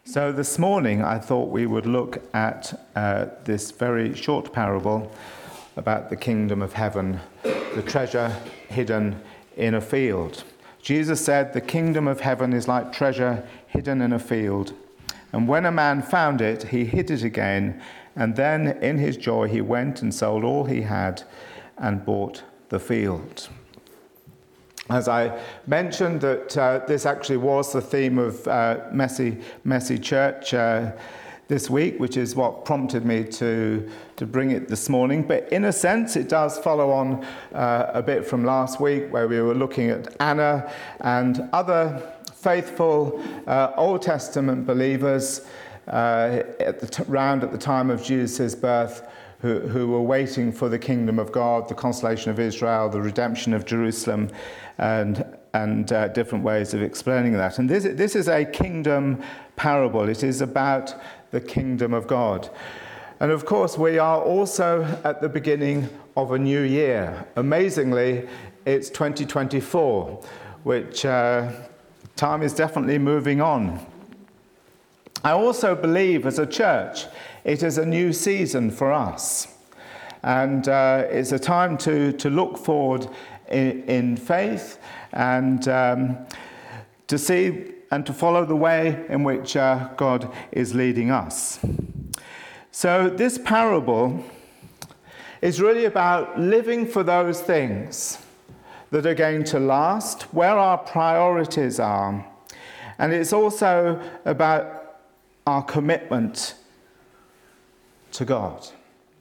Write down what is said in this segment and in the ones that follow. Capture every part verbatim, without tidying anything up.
So this morning I thought we would look at uh, this very short parable about the kingdom of heaven, the treasure hidden in a field. Jesus said, "The kingdom of heaven is like treasure hidden in a field. And when a man found it, he hid it again, and then in his joy he went and sold all he had and bought the field." As I mentioned, that uh, this actually was the theme of uh, Messy, Messy Church uh, this week, which is what prompted me to, to bring it this morning. But in a sense, it does follow on uh, a bit from last week, where we were looking at Anna and other faithful uh, Old Testament believers uh, at the t- round at the time of Jesus' birth, who, who were waiting for the kingdom of God, the consolation of Israel, the redemption of Jerusalem, and and uh, different ways of explaining that. And this, this is a kingdom parable. It is about the kingdom of God. And of course, we are also at the beginning of a new year. Amazingly, it's twenty twenty-four, which uh, time is definitely moving on. I also believe, as a church, it is a new season for us. And uh, it's a time to, to look forward in, in faith and um, to see and to follow the way in which uh, God is leading us. So this parable is really about living for those things that are going to last, where our priorities are. And it's also about our commitment to God.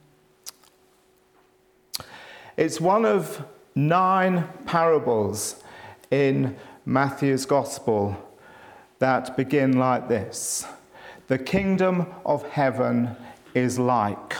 It's one of nine parables in Matthew's Gospel that begin like this: "The kingdom of heaven is like."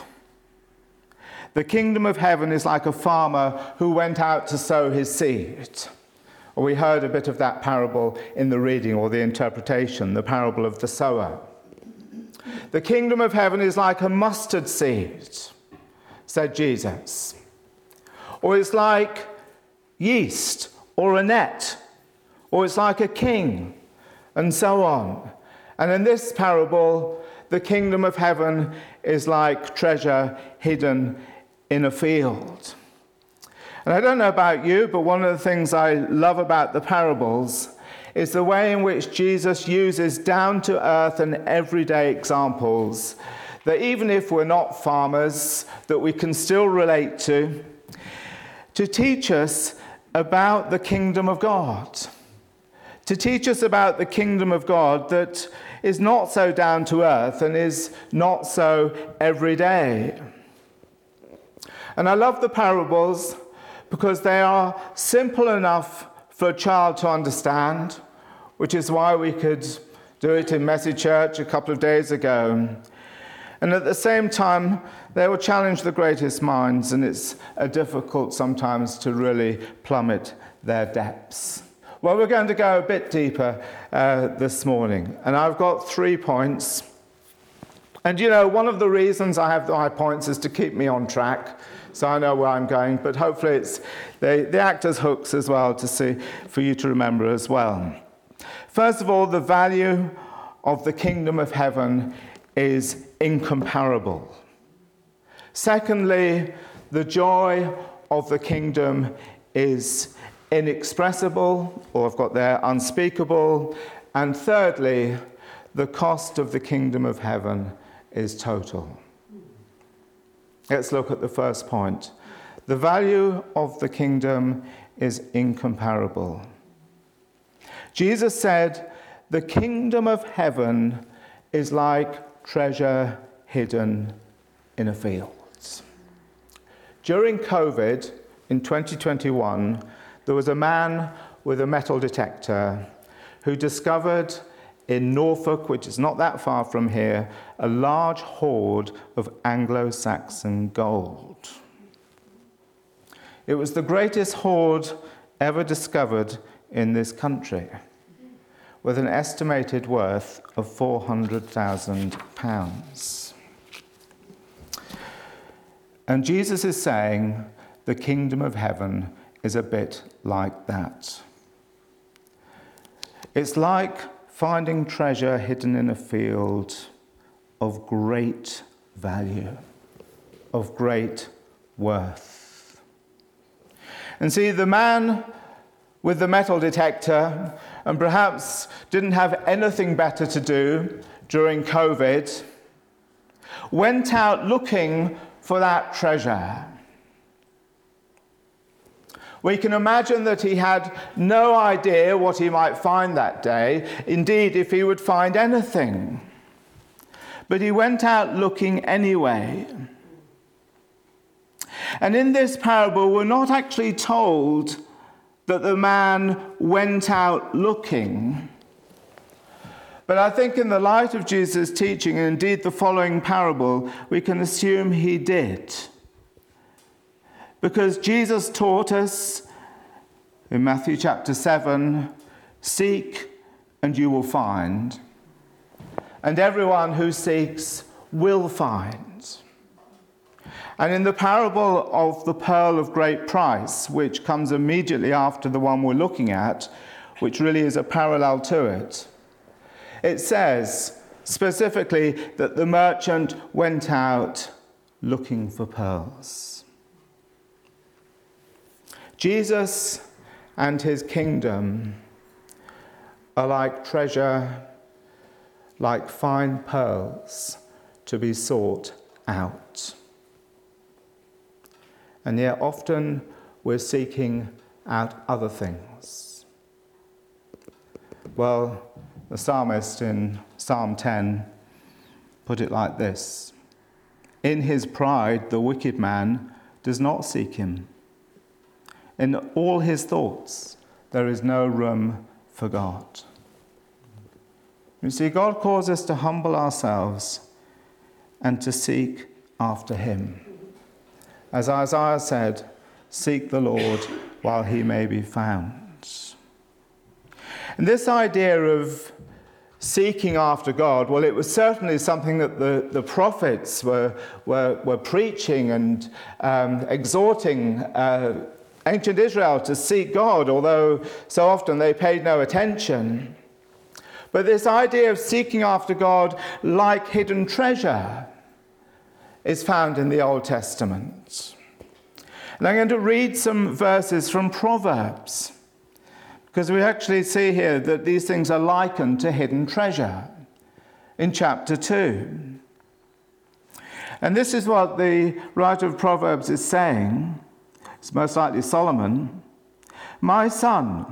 The kingdom of heaven is like a farmer who went out to sow his seed. Or we heard a bit of that parable in the reading or the interpretation, the parable of the sower. "The kingdom of heaven is like a mustard seed," said Jesus. Or it's like yeast or a net, or it's like a king, and so on. And in this parable, the kingdom of heaven is like treasure hidden in a field. And I don't know about you, but one of the things I love about the parables is the way in which Jesus uses down-to-earth and everyday examples that even if we're not farmers, that we can still relate to, to teach us about the kingdom of God. To teach us about the kingdom of God that is not so down-to-earth and is not so everyday. And I love the parables because they are simple enough for a child to understand, which is why we could do it in Messy Church a couple of days ago. And at the same time, they will challenge the greatest minds, and it's uh, difficult sometimes to really plummet their depths. Well, we're going to go a bit deeper uh, this morning, and I've got three points. And you know, one of the reasons I have the high points is to keep me on track, so I know where I'm going, but hopefully it's the, the actors' hooks as well to see, for you to remember as well. First of all, the value of the kingdom of heaven is incomparable. Secondly, the joy of the kingdom is inexpressible, or I've got there unspeakable. And thirdly, the cost of the kingdom of heaven is total. Let's look at the first point. The value of the kingdom is incomparable. Jesus said, "The kingdom of heaven is like treasure hidden in a field." During COVID in twenty twenty-one, there was a man with a metal detector who discovered in Norfolk, which is not that far from here, a large hoard of Anglo-Saxon gold. It was the greatest hoard ever discovered in this country, with an estimated worth of four hundred thousand pounds. And Jesus is saying the kingdom of heaven is a bit like that. It's like finding treasure hidden in a field of great value, of great worth. And see, the man with the metal detector, and perhaps didn't have anything better to do during COVID, went out looking for that treasure. We can imagine that he had no idea what he might find that day, indeed, if he would find anything. But he went out looking anyway. And in this parable, we're not actually told that the man went out looking. But I think in the light of Jesus' teaching, and indeed the following parable, we can assume he did. Because Jesus taught us in Matthew chapter seven, seek and you will find, and everyone who seeks will find. And in the parable of the pearl of great price, which comes immediately after the one we're looking at, which really is a parallel to it, it says specifically that the merchant went out looking for pearls. Jesus and his kingdom are like treasure, like fine pearls to be sought out. And yet often we're seeking out other things. Well, the psalmist in Psalm ten put it like this: in his pride, the wicked man does not seek him. In all his thoughts, there is no room for God. You see, God calls us to humble ourselves and to seek after him. As Isaiah said, seek the Lord while he may be found. And this idea of seeking after God, well, it was certainly something that the, the prophets were, were, were preaching and um, exhorting uh, ancient Israel to seek God, although so often they paid no attention. But this idea of seeking after God like hidden treasure is found in the Old Testament. And I'm going to read some verses from Proverbs, because we actually see here that these things are likened to hidden treasure in chapter two. And this is what the writer of Proverbs is saying. It's most likely Solomon. My son,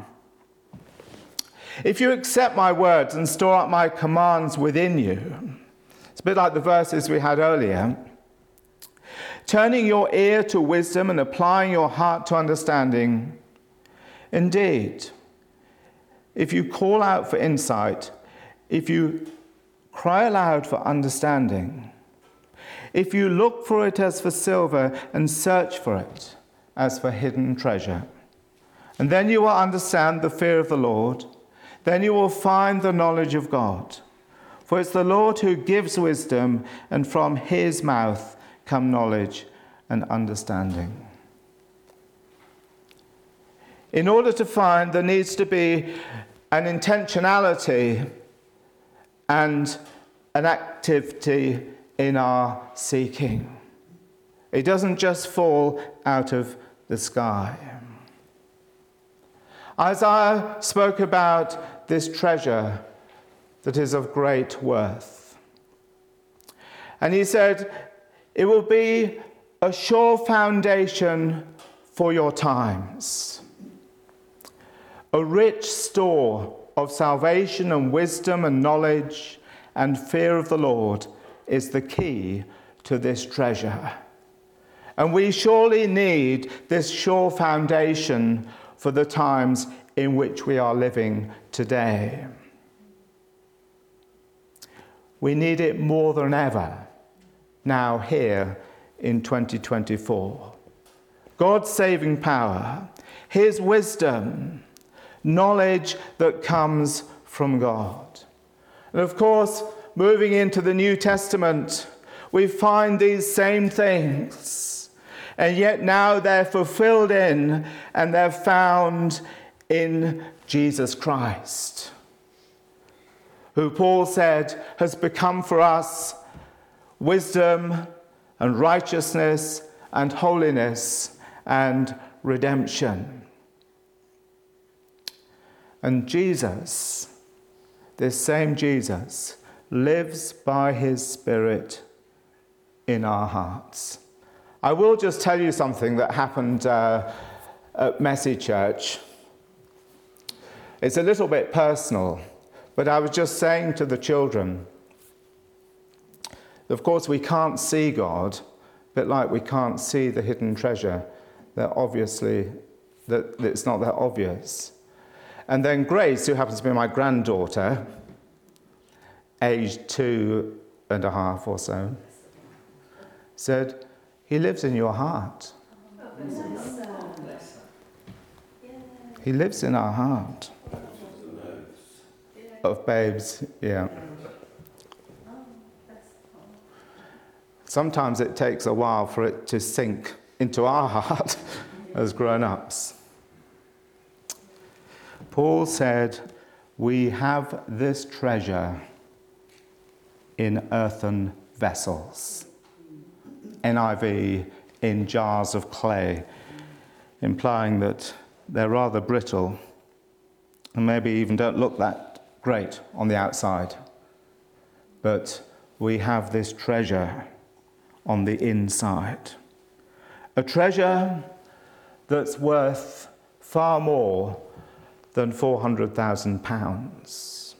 if you accept my words and store up my commands within you, it's a bit like the verses we had earlier, turning your ear to wisdom and applying your heart to understanding. Indeed, if you call out for insight, if you cry aloud for understanding, if you look for it as for silver and search for it as for hidden treasure, and then you will understand the fear of the Lord, then you will find the knowledge of God. For it's the Lord who gives wisdom, and from his mouth come knowledge and understanding. In order to find, there needs to be an intentionality and an activity in our seeking. It doesn't just fall out of the sky. Isaiah spoke about this treasure that is of great worth. And he said, it will be a sure foundation for your times, a rich store of salvation and wisdom and knowledge and fear of the Lord is the key to this treasure. And we surely need this sure foundation for the times in which we are living today. We need it more than ever now here in twenty twenty-four. God's saving power, his wisdom, knowledge that comes from God. And of course, moving into the New Testament, we find these same things. And yet now they're fulfilled in and they're found in Jesus Christ. who Paul said has become for us wisdom and righteousness and holiness and redemption. And Jesus, this same Jesus, lives by his Spirit in our hearts. I will just tell you something that happened uh, at Messy Church. It's a little bit personal, but I was just saying to the children, of course we can't see God, but like we can't see the hidden treasure, that obviously, that it's not that obvious. And then Grace, who happens to be my granddaughter, aged two and a half or so, said, he lives in your heart. He lives in our heart. Of babes, yeah. Sometimes it takes a while for it to sink into our heart as grown-ups. Paul said, we have this treasure in earthen vessels. N I V, in jars of clay, implying that they're rather brittle and maybe even don't look that great on the outside. But we have this treasure on the inside. A treasure that's worth far more than four hundred thousand pounds.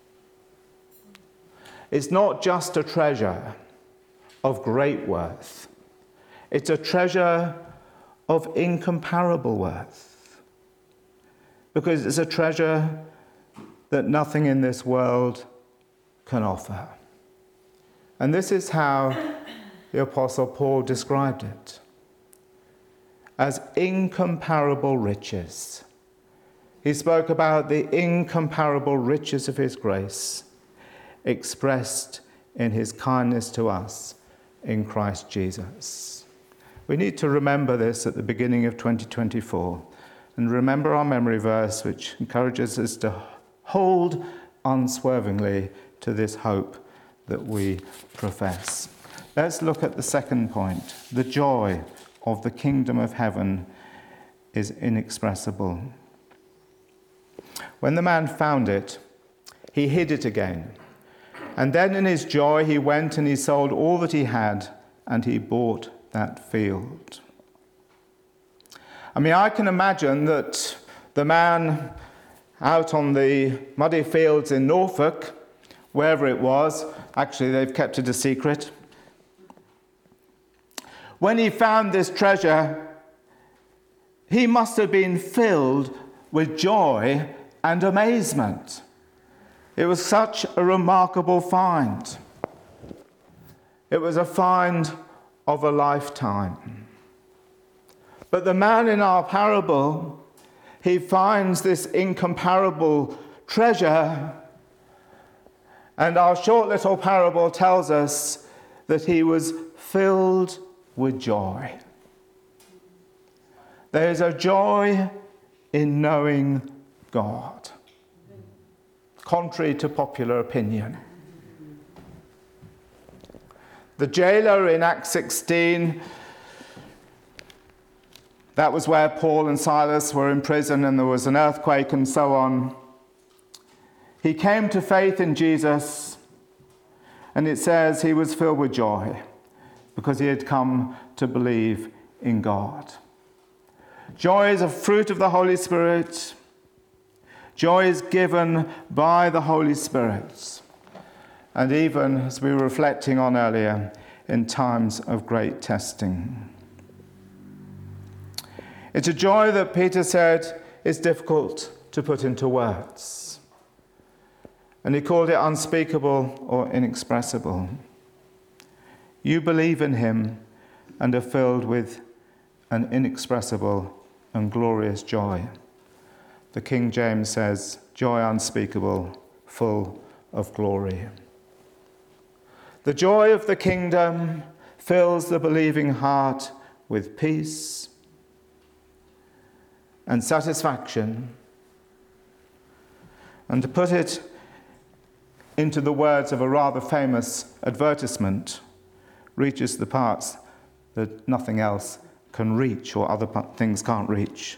It's not just a treasure of great worth. It's a treasure of incomparable worth. Because it's a treasure that nothing in this world can offer. And this is how the Apostle Paul described it. As incomparable riches. He spoke about the incomparable riches of his grace expressed in his kindness to us in Christ Jesus. We need to remember this at the beginning of twenty twenty-four and remember our memory verse, which encourages us to hold unswervingly to this hope that we profess. Let's look at the second point. The joy of the kingdom of heaven is inexpressible. When the man found it, he hid it again. And then in his joy he went and he sold all that he had and he bought that field. I mean, I can imagine that the man out on the muddy fields in Norfolk, wherever it was, actually they've kept it a secret, when he found this treasure, he must have been filled with joy and amazement. It was such a remarkable find. It was a find of a lifetime. But the man in our parable, he finds this incomparable treasure, and our short little parable tells us that he was filled with joy. There is a joy in knowing God, contrary to popular opinion. The jailer in Acts sixteen, that was where Paul and Silas were in prison and there was an earthquake and so on. He came to faith in Jesus, and it says he was filled with joy because he had come to believe in God. Joy is a fruit of the Holy Spirit. Joy is given by the Holy Spirit. And even, as we were reflecting on earlier, in times of great testing. It's a joy that Peter said is difficult to put into words. And he called it unspeakable or inexpressible. You believe in him and are filled with an inexpressible and glorious joy. The King James says, joy unspeakable, full of glory. The joy of the kingdom fills the believing heart with peace and satisfaction. And to put it into the words of a rather famous advertisement, reaches the parts that nothing else can reach or other things can't reach.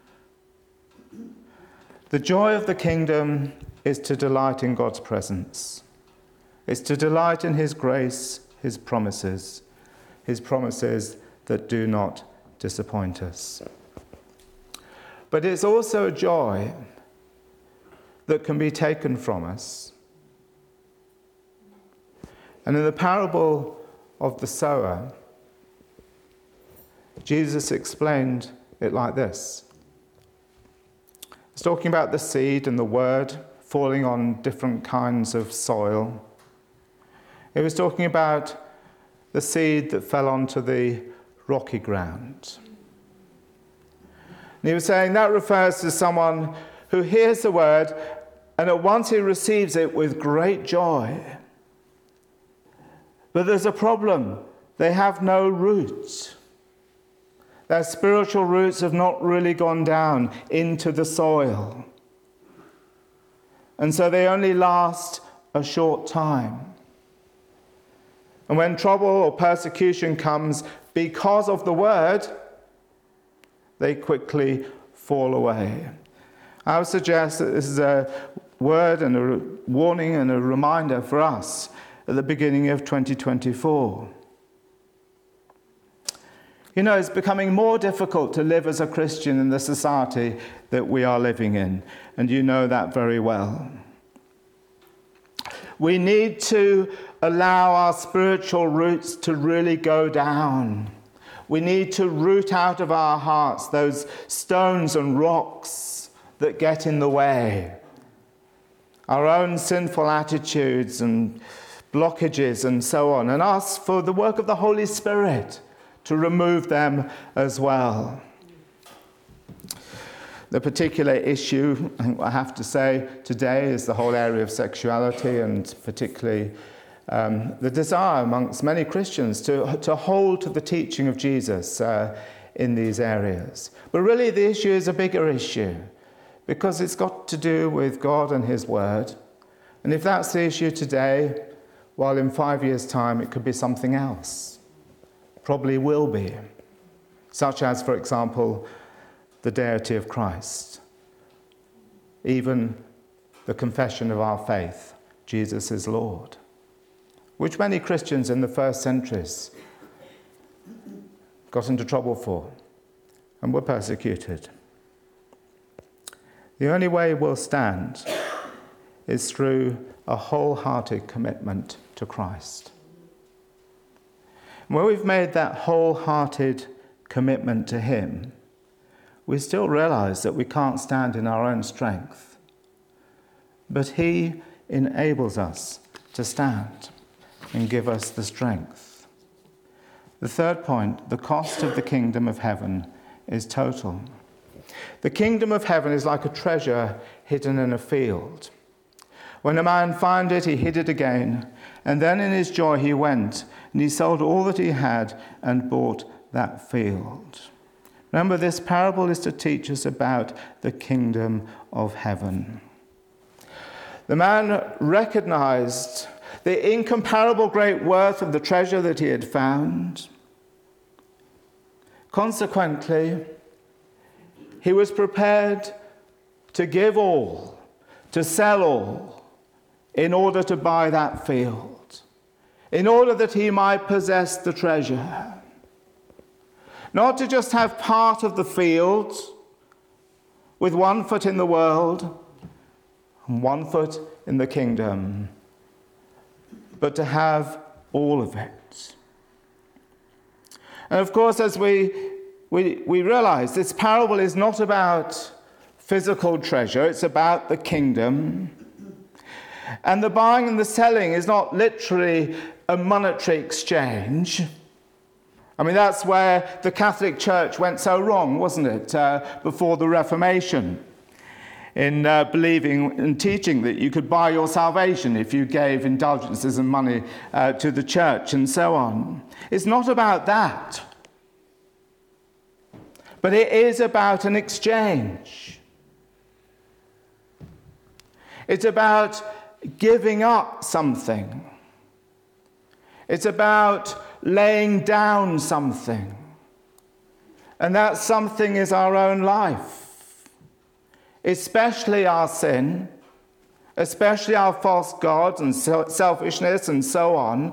The joy of the kingdom is to delight in God's presence. It's to delight in his grace, his promises, his promises that do not disappoint us. But it's also a joy that can be taken from us. And in the parable of the sower, Jesus explained it like this. He's talking about the seed and the word falling on different kinds of soil. He was talking about the seed that fell onto the rocky ground. And he was saying that refers to someone who hears the word and at once he receives it with great joy. But there's a problem. They have no roots. Their spiritual roots have not really gone down into the soil. And so they only last a short time. And when trouble or persecution comes because of the word, they quickly fall away. I would suggest that this is a word and a warning and a reminder for us at the beginning of twenty twenty-four. You know, it's becoming more difficult to live as a Christian in the society that we are living in, and you know that very well. We need to allow our spiritual roots to really go down. We need to root out of our hearts those stones and rocks that get in the way. Our own sinful attitudes and blockages and so on, and ask for the work of the Holy Spirit to remove them as well. The particular issue, I have to say, today is the whole area of sexuality, and particularly um, the desire amongst many Christians to, to hold to the teaching of Jesus uh, in these areas. But really the issue is a bigger issue, because it's got to do with God and his word. And if that's the issue today, well, in five years' time it could be something else. Probably will be, such as, for example, the deity of Christ, even the confession of our faith, Jesus is Lord, which many Christians in the first centuries got into trouble for and were persecuted. The only way we'll stand is through a wholehearted commitment to Christ. When we've made that wholehearted commitment to him, we still realize that we can't stand in our own strength. But he enables us to stand and give us the strength. The third point, the cost of the kingdom of heaven is total. The kingdom of heaven is like a treasure hidden in a field. When a man found it, he hid it again, and then in his joy he went, and he sold all that he had and bought that field. Remember, this parable is to teach us about the kingdom of heaven. The man recognized the incomparable great worth of the treasure that he had found. Consequently, he was prepared to give all, to sell all, in order to buy that field, in order that he might possess the treasure. Not to just have part of the field with one foot in the world and one foot in the kingdom, but to have all of it. And of course, as we, we, we realize, this parable is not about physical treasure, it's about the kingdom. And the buying and the selling is not literally a monetary exchange. I mean, that's where the Catholic Church went so wrong, wasn't it, uh, before the Reformation, in uh, believing and teaching that you could buy your salvation if you gave indulgences and money uh, to the church and so on. It's not about that. But it is about an exchange. It's about giving up something. It's about laying down something. And that something is our own life, especially our sin, especially our false gods and selfishness and so on.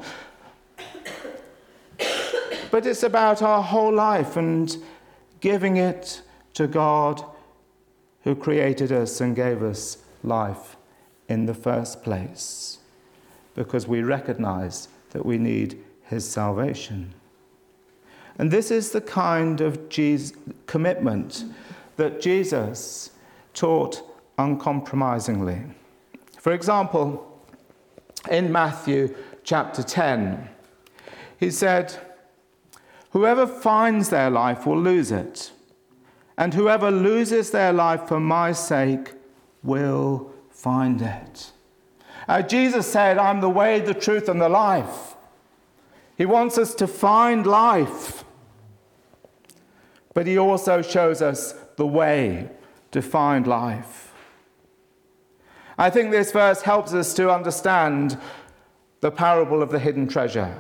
But it's about our whole life and giving it to God who created us and gave us life in the first place, because we recognize that we need his salvation. And this is the kind of Jesus commitment that Jesus taught uncompromisingly. For example, in Matthew chapter ten, he said, "Whoever finds their life will lose it, and whoever loses their life for my sake will find it." Uh, Jesus said, "I'm the way, the truth, and the life." He wants us to find life. But he also shows us the way to find life. I think this verse helps us to understand the parable of the hidden treasure.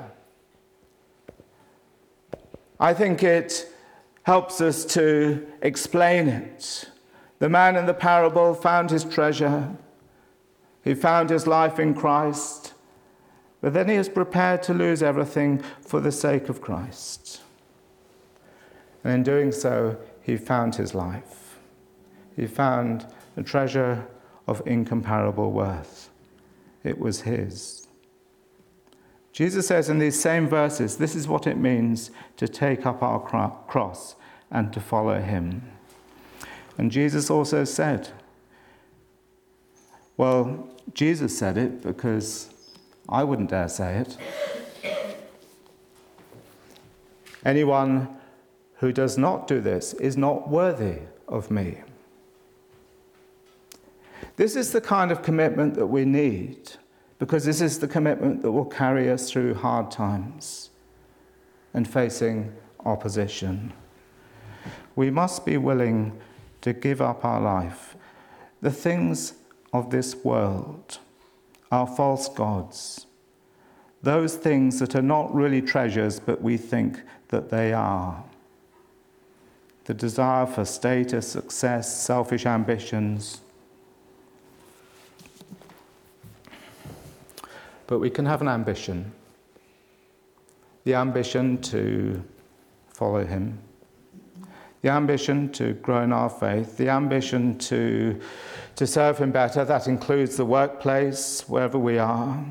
I think it helps us to explain it. The man in the parable found his treasure. He found his life in Christ. But then he is prepared to lose everything for the sake of Christ. And in doing so, he found his life. He found a treasure of incomparable worth. It was his. Jesus says in these same verses, this is what it means to take up our cross and to follow him. And Jesus also said, well, Jesus said it because I wouldn't dare say it. Anyone who does not do this is not worthy of me. This is the kind of commitment that we need, because this is the commitment that will carry us through hard times and facing opposition. We must be willing to give up our life. The things of this world, our false gods, those things that are not really treasures, but we think that they are. The desire for status, success, selfish ambitions. But we can have an ambition. The ambition to follow him. The ambition to grow in our faith. The ambition to, to serve him better. That includes the workplace, wherever we are,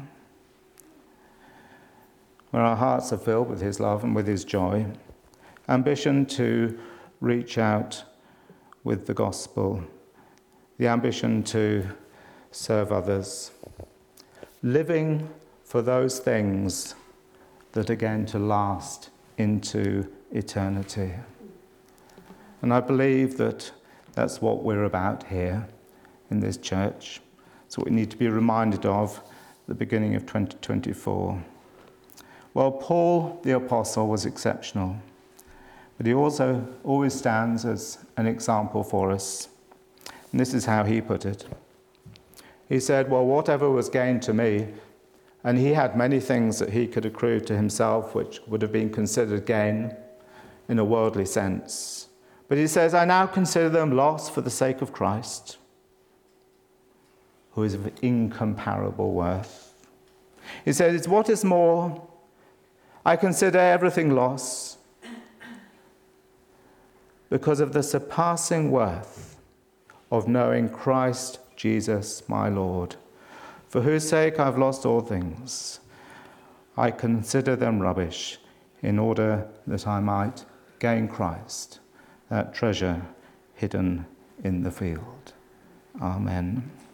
where our hearts are filled with his love and with his joy. Ambition to reach out with the gospel. The ambition to serve others. Living for those things that are going to last into eternity. And I believe that that's what we're about here in this church. It's what we need to be reminded of at the beginning of twenty twenty-four. Well, Paul the Apostle was exceptional, but he also always stands as an example for us. And this is how he put it. He said, well, whatever was gained to me, and he had many things that he could accrue to himself which would have been considered gain in a worldly sense. But he says, I now consider them loss for the sake of Christ, who is of incomparable worth. He says, what is more, I consider everything loss because of the surpassing worth of knowing Christ Jesus, my Lord, for whose sake I've lost all things. I consider them rubbish in order that I might gain Christ, that treasure hidden in the field. Amen.